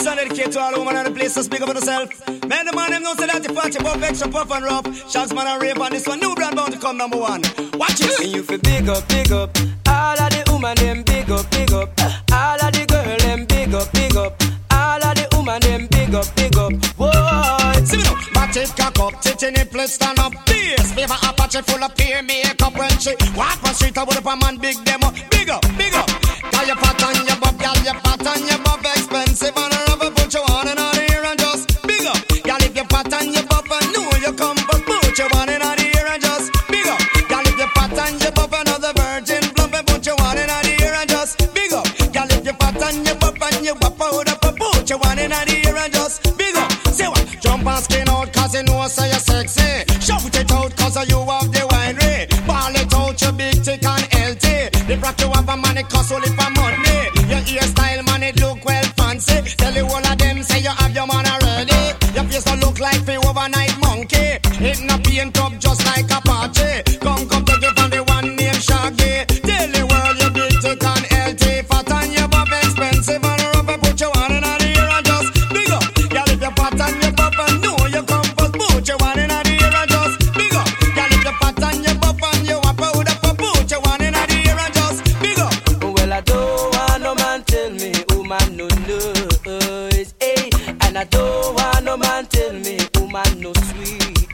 This one dedicate to all women in the place to speak up for yourself. Man, the man them know say that you fat, you buff, extra puff and rough. Shags man and rape on this one, new brand bound to come number one. Watch it. And you feel big up, all of the woman them big up, all of the girl them big up, all of the woman them big up. Whoa, see me now, back it cock up, titty nipple stand up. Bass, favor Apache full of peer makeup when she walk on street. I would up a man big demo, big up. Got your fat on your buff, got your fat on your buff, expensive and rubber, put your on and on here and just big up. Got if your fat on your buff and know you come, but put your on and on here and just big up. Got if your fat on your buff another virgin plump and put your on and on here and just big up. Got if your fat on your buff and you wap out up, put your on and on here and just big up. Say what? Jump and skin out cause you know so you're sexy. Shout it out cause you have the winery. Ball it out you big thick and healthy. The rock you have a man it cost only for money. Your hairstyle man it look well fancy. Tell you all of them say you have your man already. Your face don't look like the overnight monkey. It not paint up just like Apache. Come take it from the one named Shaggy. Tell the world you big thick and healthy. Fat and your buff expensive and rubber. Put your one in the ear and just big up. Girl if you're fat and your buff and know you come first. Put your one in the ear and just big up. Girl if you're fat and your buff and you wap out up. Put your one in the ear and just big up. well I don't want no man tell me woman no noise, hey. And I don't want no man tell me woman no sweet,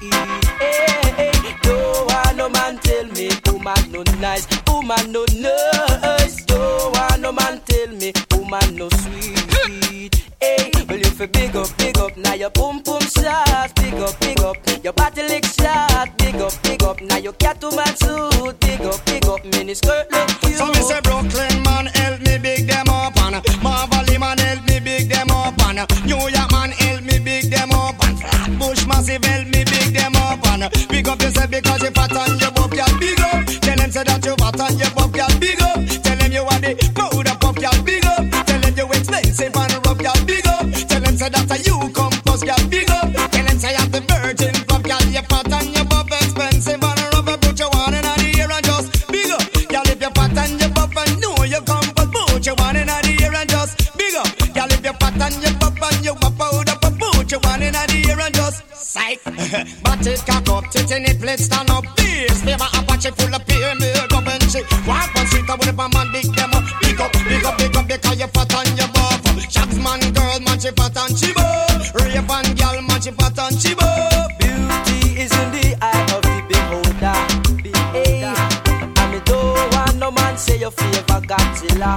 hey. Don't want no man tell me woman no nice, woman no nice. Don't want no man tell me woman no sweet, hey. Well if you big up, now your boom shot, big up, your body lick shot, big up, now your cat to man suit, big up, mini skirt look cute. So me say Brooklyn man help me big them up and Marvally man help me big them up and New York man help me big them up and Flatbush massive help me big them up and big up yourself because you fat and you buff y'all big up. Tell them say that you fat and you buff y'all big up. Tell them you are the powder puff y'all big up. Tell them you expensive and rough y'all big up. Tell them say that you come plus y'all big up. Tell them say you're the virgin puff y'all you fat and you buff expensive and rough. Put your one in the ear and just big up. Y'all if you fat and you buff and know you come but put your one in the ear and just big up. Y'all if you fat and you buff and you wap out up, put your one in the ear and just psych. But it cock up, titty nipple stand up. Bass, favor Apache full of peer makeup and shit. Walk on street with a man big them up. Big up because you fat and you buff. Shags man, girl man she fat and she buff. Rape and girl man she fat and she buff. Beauty is in the eye of the beholder. Hey, and me don't want no man say your favor Godzilla.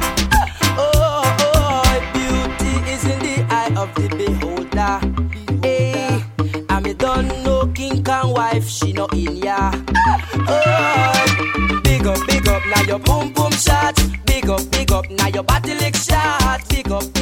Oh, beauty is in the eye of the beholder. Hey, and me don't know King Kong wife, she no in ya. Oh, big up, now your boom shot. Big up, now your body lick shot. Big up.